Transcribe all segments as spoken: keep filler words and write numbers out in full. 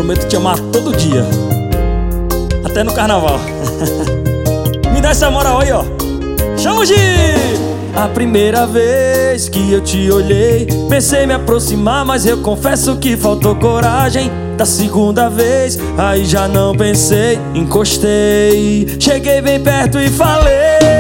prometo te amar todo dia, até no carnaval. Me dá essa moral aí, ó. Chama o Gi! A primeira vez que eu te olhei, pensei em me aproximar, mas eu confesso que faltou coragem. Da segunda vez, aí já não pensei, encostei, cheguei bem perto e falei: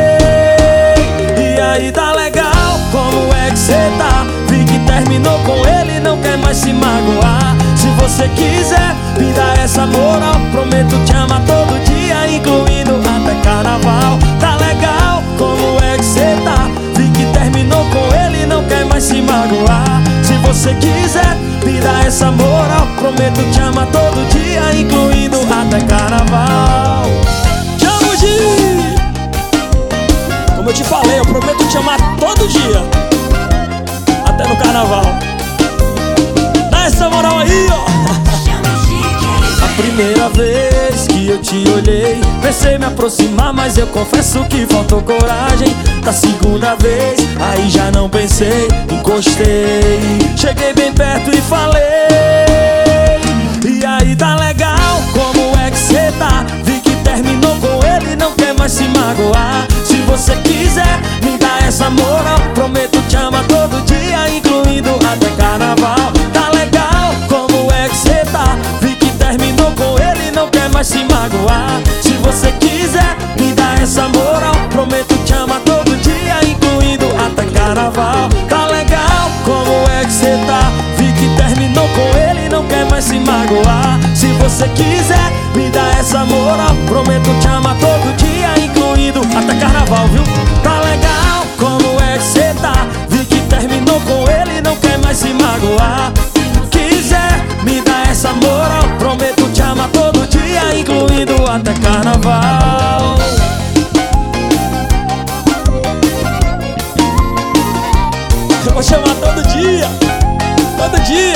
e aí, tá legal? Como é que cê tá? Vi que terminou com ele, não quer mais se magoar. Se você quiser, me dá essa moral, prometo te amar todo dia, incluindo até carnaval. Tá legal? Como é que cê tá? Vi que terminou com ele, não quer mais se magoar. Se você quiser, me dá essa moral, prometo te amar todo dia, incluindo até carnaval. Chama o Gi! Como eu te falei, eu prometo te amar todo dia, até no carnaval. Dá essa moral aí, ó. A primeira vez que eu te olhei, pensei em me aproximar, mas eu confesso que faltou coragem. Da segunda vez, aí já não pensei, encostei, cheguei bem perto e falei: e aí, tá legal? Como é que cê tá? Vi que terminou com ele, não quer mais se magoar. Se você quiser, me dá essa moral, prometo te amar todo dia, incluindo até carnaval. Tá legal? Como é que cê tá? Vi que terminou com ele, não quer mais se magoar. Se você quiser, me dá essa moral, prometo te amar todo dia, incluindo até carnaval. Tá legal? Como é que cê tá? Vi que terminou com ele, não quer mais se magoar. Se você quiser, me dá essa moral, prometo te amar todo dia, incluindo até carnaval, viu? Tá legal? Como é que cê tá? Vi que terminou com ele, não quer mais se magoar. Quiser, me dá essa moral, prometo te amar todo dia, incluindo até carnaval. Eu vou chamar todo dia, todo dia.